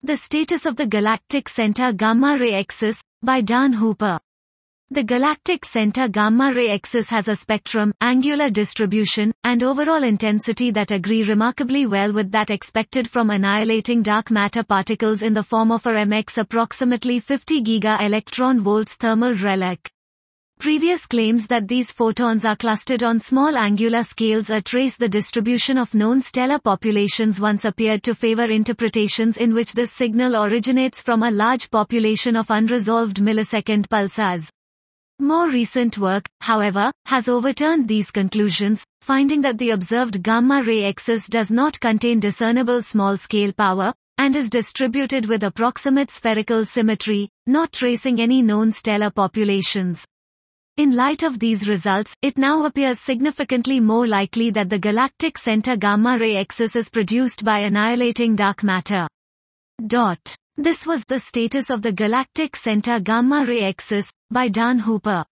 The status of the galactic center gamma-ray axis, by Dan Hooper. The galactic center gamma-ray axis has a spectrum, angular distribution, and overall intensity that agree remarkably well with that expected from annihilating dark matter particles in the form of a MX approximately 50 giga-electron-volts thermal relic. Previous claims that these photons are clustered on small angular scales or trace the distribution of known stellar populations once appeared to favor interpretations in which this signal originates from a large population of unresolved millisecond pulsars. More recent work, however, has overturned these conclusions, finding that the observed gamma-ray axis does not contain discernible small-scale power, and is distributed with approximate spherical symmetry, not tracing any known stellar populations. In light of these results, it now appears significantly more likely that the galactic center gamma-ray axis is produced by annihilating dark matter. This was the status of the galactic center gamma-ray axis, by Dan Hooper.